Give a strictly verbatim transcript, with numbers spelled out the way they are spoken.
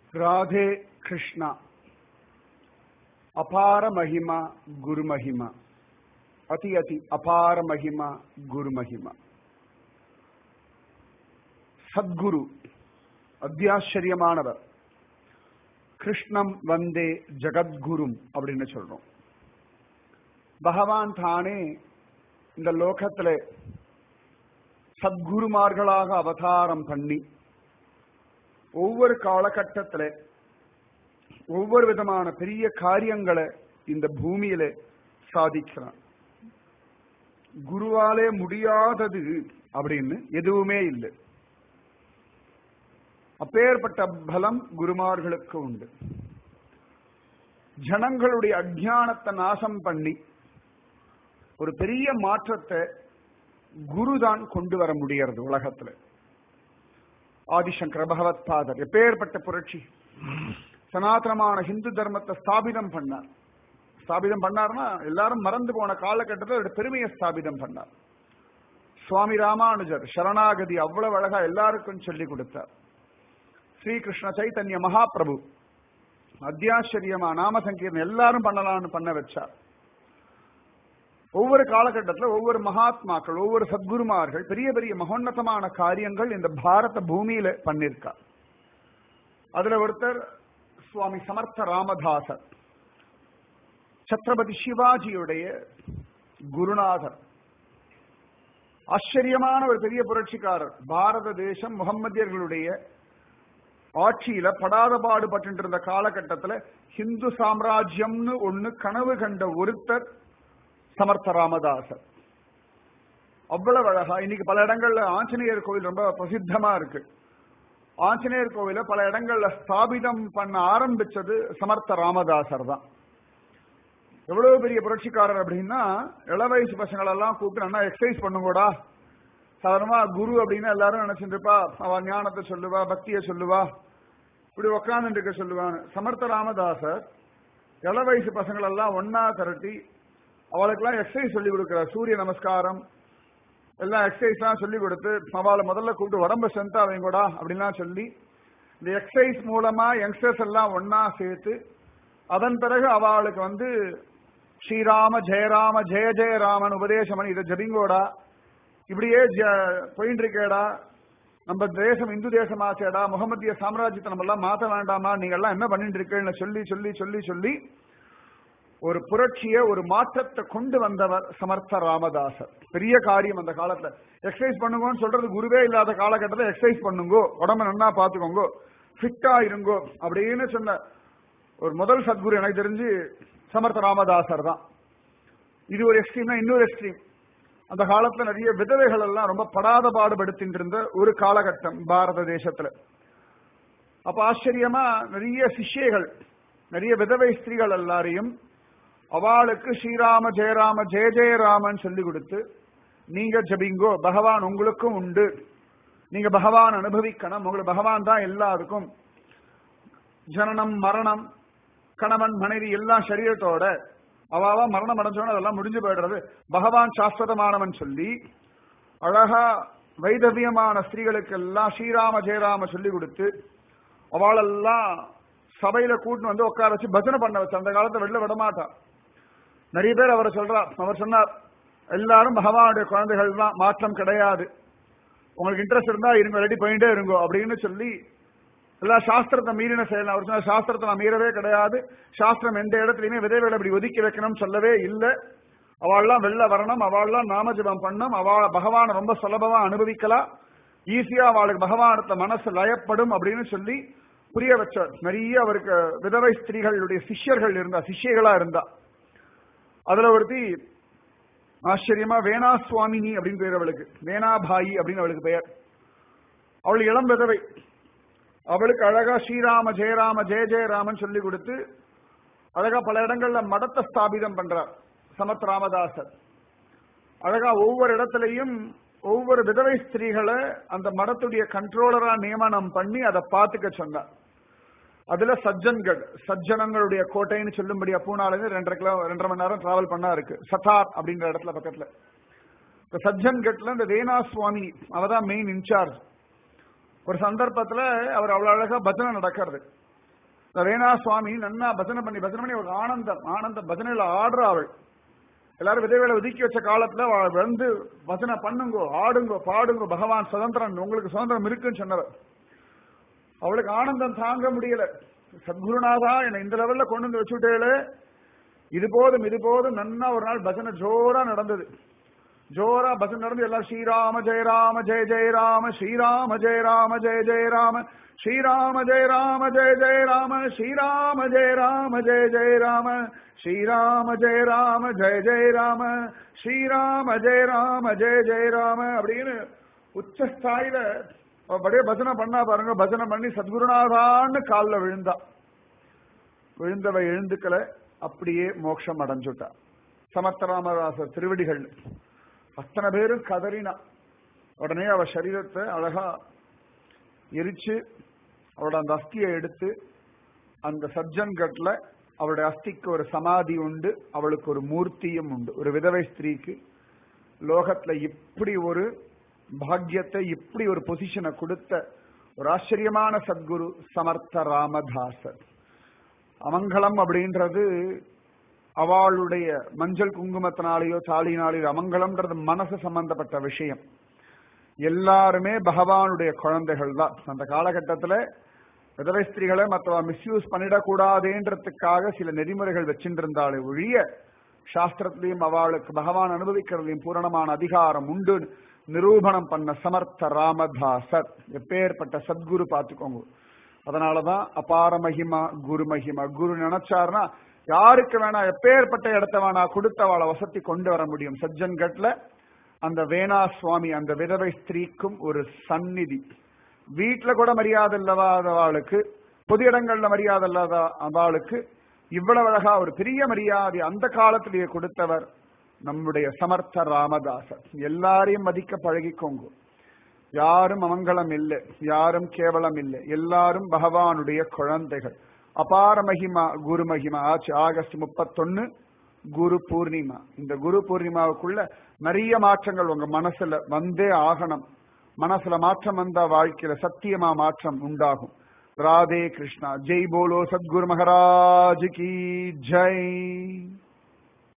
राधे कृष्णा अपार महिमा गुरु महिमा अति अति अपार महिमा गुरु महिमा सद्गुरु அத்தியாச்சரியமானவர் கிருஷ்ணம் வந்தே ஜகத்குரும் அப்படின்னு சொல்றோம். பகவான் தானே இந்த லோகத்துல சத்குருமார்களாக அவதாரம் பண்ணி ஒவ்வொரு காலகட்டத்துல ஒவ்வொரு விதமான பெரிய காரியங்களை இந்த பூமியில சாதிக்கிறான். குருவாலே முடியாதது அப்படின்னு எதுவுமே இல்லை. அப்பேற்பட்ட பலம் குருமார்களுக்கு உண்டு. ஜனங்களுடைய அஜ்ஞானத்தை நாசம் பண்ணி ஒரு பெரிய மாற்றத்தை குருதான் கொண்டு வர முடியறது உலகத்துல. ஆதிசங்கர பகவத் பாதர் எப்பேற்பட்ட புரட்சி, சனாதனமான ஹிந்து தர்மத்தை ஸ்தாபிதம் பண்ணார். ஸ்தாபிதம் பண்ணார்னா எல்லாரும் மறந்து போன காலகட்டத்தில் பெருமையை ஸ்தாபிதம் பண்ணார். சுவாமி ராமானுஜர் சரணாகதி அவ்வளவு அழகா எல்லாருக்கும் சொல்லி கொடுத்தார். ஸ்ரீகிருஷ்ண சைத்தன்ய மகாபிரபு அத்தியாச்சரியமா நாம சங்கீர்ணம் எல்லாரும் பண்ணலாம்னு பண்ண வச்சார். ஒவ்வொரு காலகட்டத்தில் ஒவ்வொரு மகாத்மாக்கள் ஒவ்வொரு சத்குருமார்கள் பெரிய பெரிய மகோன்னதமான காரியங்கள் இந்த பாரத பூமியில பண்ணிருக்கார். அதுல ஒருத்தர் சுவாமி சமர்த்த ராமதாசர், சத்ரபதி சிவாஜியுடைய குருநாதர். ஆச்சரியமான ஒரு பெரிய புரட்சிக்காரர். பாரத தேசம் முகம்மதியர்களுடைய ஆட்சியில படாத பாடுபட்டு இருந்த காலகட்டத்தில் ஹிந்து சாம்ராஜ்யம்னு ஒண்ணு கனவு கண்ட ஒருத்தர் சமர்த்த ராமதாசர். அவ்வளவு அழகா இன்னைக்கு பல இடங்கள்ல ஆஞ்சநேயர் கோவில் ரொம்ப பிரசித்தமா இருக்கு. ஆஞ்சநேயர் கோவில பல இடங்கள்ல ஸ்தாபிதம் பண்ண ஆரம்பிச்சது சமர்த்த ராமதாசர் தான். எவ்வளவு பெரிய புரட்சிக்காரர் அப்படின்னா, இளவயசு பசங்களெல்லாம் கூப்பிட்டு நல்லா எக்ஸசைஸ் பண்ணுங்கூடா. சாதாரணமா குரு அப்படின்னா எல்லாரும் நினைச்சுட்டு இருப்பா, அவ ஞானத்தை சொல்லுவா, பக்தியை சொல்லுவா, இப்படி உக்காந்துட்டு இருக்க சொல்லுவான்னு. சமர்த்த ராமதாசர் இள வயசு பசங்கள் எல்லாம் ஒன்னா திரட்டி அவளுக்கெல்லாம் எக்ஸசைஸ் சொல்லி கொடுக்கிறார். சூரிய நமஸ்காரம் எல்லாம் எக்ஸசைஸ் எல்லாம் சொல்லி கொடுத்து அவளை முதல்ல கூப்பிட்டு உடம்ப ஸ்ட்ரென்த்தா வைங்கூடா அப்படின்லாம் சொல்லி இந்த எக்ஸசைஸ் மூலமா யங்ஸ்டர்ஸ் எல்லாம் ஒன்னா சேர்த்து அதன் பிறகு அவளுக்கு வந்து ஸ்ரீராம ஜெயராம ஜெய ஜெயராமன் உபதேசமன் இதை ஜபிங்கோடா, இப்படியே போயிட்டு இருக்கேடா, நம்ம தேசம் இந்து தேசம் ஆச்சேடா, முகமதிய சாம்ராஜ்யத்தை நம்ம எல்லாம் மாற்ற வேண்டாமா, நீங்க எல்லாம் என்ன பண்ணிட்டு இருக்கேன்னு சொல்லி சொல்லி சொல்லி சொல்லி ஒரு புரட்சிய ஒரு மாற்றத்தை கொண்டு வந்தவர் சமர்த்த ராமதாசர். பெரிய காரியம் அந்த காலத்துல. எக்ஸசைஸ் பண்ணுங்கன்னு சொல்றது குருவே இல்லாத காலகட்டத்தில் எக்ஸசைஸ் பண்ணுங்கோ, உடம்ப நல்லா பாத்துக்கோங்கோ, ஃபிட்டா இருங்கோ அப்படின்னு சொன்ன ஒரு முதல் சத்குரு எனக்கு தெரிஞ்சு சமர்த்த ராமதாசர் தான். இது ஒரு எக்ஸ்ட்ரீம்னா இன்னொரு எக்ஸ்ட்ரீம். அந்த காலத்துல நிறைய விதவைகள் எல்லாம் ரொம்ப படாத பாடுபடுத்திட்டு இருந்த ஒரு காலகட்டம் பாரத தேசத்துல. அப்ப ஆச்சரியமா நிறைய சிஷ்யைகள், நிறைய விதவை ஸ்திரீகள் எல்லாரையும் அவளுக்கு ஸ்ரீராம ஜெயராம ஜெய ஜெயராமன் சொல்லி கொடுத்து, நீங்க ஜபிங்கோ, பகவான் உங்களுக்கும் உண்டு, நீங்க பகவான் அனுபவிக்கணும், உங்களுக்கு பகவான் தான் எல்லாருக்கும், ஜனனம் மரணம் கணவன் மனைவி எல்லாம் சரீரத்தோட அவாவா மரணம் அடைஞ்சோன்னு அதெல்லாம் முடிஞ்சு போயிடுறது, பகவான் சாஸ்வதமானவன் சொல்லி அழகா வைதவியமான ஸ்திரீகளுக்கு எல்லாம் ஸ்ரீராம ஜெயராம சொல்லி கொடுத்து அவளெல்லாம் சபையில கூட்டு வந்து உட்கார வச்சு பஜனை பண்ண வச்சு. அந்த காலத்தை வெளில விடமாட்டான். நிறைய பேர் அவரை சொல்றார். அவர் சொன்னார், எல்லாரும் பகவானுடைய குழந்தைகள் தான், மாற்றம் கிடையாது, உங்களுக்கு இன்ட்ரெஸ்ட் இருந்தா இருங்க, ரெடி பண்ணிட்டே இருங்கோ அப்படின்னு சொல்லி எல்லா சாஸ்திரத்தை மீறின செயல். அவர் சொன்ன சாஸ்திரத்தை நான் மீறவே கிடையாது, சாஸ்திரம் எந்த இடத்துலயுமே விதைகளை அப்படி ஒதுக்கி வைக்கணும்னு சொல்லவே இல்லை, அவள்லாம் வெளில வரணும், அவள்லாம் நாமஜபம் பண்ணும், அவள பகவானை ரொம்ப சுலபமா அனுபவிக்கலாம், ஈஸியா அவளுக்கு பகவானத்தை மனசு லயப்படும் அப்படின்னு சொல்லி புரிய வச்சார். நிறைய அவருக்கு விதவை ஸ்திரீகளுடைய சிஷ்யர்கள் இருந்தா, சிஷ்யர்களா இருந்தா. அதுல ஒருத்தி ஆச்சரியமா வேணா சுவாமினி அப்படின்னு பேர் அவளுக்கு, வேணாபாயி அப்படின்னு அவளுக்கு பெயர். அவள் இளம் விதவை. அவளுக்கு அழகா ஸ்ரீராம ஜெயராம ஜெய ஜெயராமன் சொல்லி கொடுத்து அழகா பல இடங்கள்ல மடத்தை ஸ்தாபிதம் பண்றார் சமர்த்த ராமதாசர். அழகா ஒவ்வொரு இடத்துலையும் ஒவ்வொரு விதவை ஸ்திரீகளை அந்த மடத்துடைய கண்ட்ரோலரா நியமனம் பண்ணி அதை பார்த்துக்க சொன்னார். அதுல சஜ்ஜன்கட், சஜ்ஜனங்களுடைய கோட்டைன்னு சொல்லும்படியா பூனால ரெண்டரை கிலோ ரெண்டரை மணி நேரம் டிராவல் பண்ணா இருக்கு, சத்தார் அப்படின்ற இடத்துல பக்கத்துல. இந்த சஜ்ஜன்கட்ல இந்த வேணா சுவாமி அவதான் மெயின் இன்சார்ஜ். ஒரு சந்தர்ப்பத்துல அவர் அவ்வளவு அழகா பஜனை நடக்கிறது. வேணா சுவாமி நன்னா பஜனை பண்ணி பஜனை பண்ணி ஒரு ஆனந்தம் ஆனந்த பஜனையில ஆடுற அவள். எல்லாரும் விதைகளை ஒதுக்கி வச்ச காலத்துல வந்து பஜனை பண்ணுங்கோ, ஆடுங்கோ, பாடுங்கோ, பகவான் சுதந்திரன், உங்களுக்கு சுதந்திரம் இருக்குன்னு சொன்னவர். அவளுக்கு ஆனந்தம் தாங்க முடியல. சத்குருநாதா என்னை இந்த லெவல்ல கொண்டு வந்து வச்சுட்டேளே, இது போதும் இது போதும். நன்னா ஒரு நாள் பஜனை ஜோரா நடந்தது. ஜோரா பஜனை நடந்து எல்லாம் ஸ்ரீராம ஜெய ராம ஜெய ஜெய ராம ஸ்ரீராம ஜெய ராம ஜெய ஜெய ராம ஸ்ரீராம ஜெய ராம ஜெய ஜெய ராம ஸ்ரீராம ஜெய ராம ஜெய ஜெய ராம ஸ்ரீராம ஜெய ராம ஜெய ஜெய ராம ஸ்ரீராம ஜெய ராம ஜெய ஜெய ராம அப்படின்னு உச்சஸ்தாயில அப்படியே பஜனை பண்ணா பாருங்க. பஜனை பண்ணி சத்குருநாதான்னு காலில் விழுந்தா. விழுந்தவ எழுந்துக்களை அப்படியே மோட்சம் அடைஞ்சுட்டா. சமர்த்தராமதாசர் திருவடிகள் அத்தனை பேரும் கதறினா. உடனே அவ சரீரத்தை அழகா எரிச்சு அவளோட அந்த அஸ்தியை எடுத்து அந்த சஜ்ஜன்கட்ல அவளுடைய அஸ்திக்கு ஒரு சமாதி உண்டு, அவளுக்கு ஒரு மூர்த்தியும் உண்டு. ஒரு விதவை ஸ்திரீக்கு லோகத்துல இப்படி ஒரு பாக்கியத்தை, இப்படி ஒரு பொசிஷனை கொடுத்த ஒரு ஆச்சரியமான சத்குரு சமர்த்த ராமதாசர். அமங்கலம் அப்படின்றது அவளுடைய மஞ்சள் குங்குமத்தினாலேயோ தாலினாலேயோ, அமங்கலம்ன்றது மனசு சம்பந்தப்பட்ட விஷயம். எல்லாருமே பகவானுடைய குழந்தைகள் தான். அந்த காலகட்டத்துல விதவை ஸ்திரீகளை மற்றவ மிஸ்யூஸ் பண்ணிடக்கூடாதுன்றதுக்காக சில நெறிமுறைகள் வச்சுருந்தாலே ஒழிய, சாஸ்திரத்திலையும் அவளுக்கு பகவான் அனுபவிக்கிறதுலையும் பூரணமான அதிகாரம் உண்டு நிரூபணம் பண்ண சமர்த்த ராமதாசர். எப்பேற்பட்ட சத்குரு பார்த்துக்கோங்க. அதனாலதான் அபார மகிமா குரு மகிமா. குரு நினைச்சாருன்னா யாருக்கு வேணா எப்பேற்பட்ட இடத்த வேணா கொடுத்தவாளை வசதி கொண்டு வர முடியும். சஜ்ஜன்கட்ல அந்த வேணா சுவாமி அந்த விதவை ஸ்திரீக்கும் ஒரு சந்நிதி. வீட்டுல கூட மரியாதை இல்லாதவாளுக்கு, பொது இடங்கள்ல மரியாதை இல்லாத அவளுக்கு இவ்வளவு அழகா ஒரு பெரிய மரியாதை அந்த காலத்திலேயே கொடுத்தவர் நம்முடைய சமர்த்த ராமதாசர். எல்லாரையும் மதிக்க பழகிக்கோங்க. யாரும் அமங்கலம் இல்லை, யாரும் கேவலம் இல்லை, எல்லாரும் பகவானுடைய குழந்தைகள். அபார மகிமா குரு மகிமா ஆச்சு. ஆகஸ்ட் முப்பத்தொன்னு குரு பூர்ணிமா. இந்த குரு பூர்ணிமாவுக்குள்ள நிறைய மாற்றங்கள் உங்க மனசுல வந்தே ஆகணும். மனசுல மாற்றம் வந்தா வாழ்க்கையில சத்தியமா மாற்றம் உண்டாகும். ராதே கிருஷ்ணா. ஜெய் போலோ சத்குரு மகாராஜ் கி ஜெய்.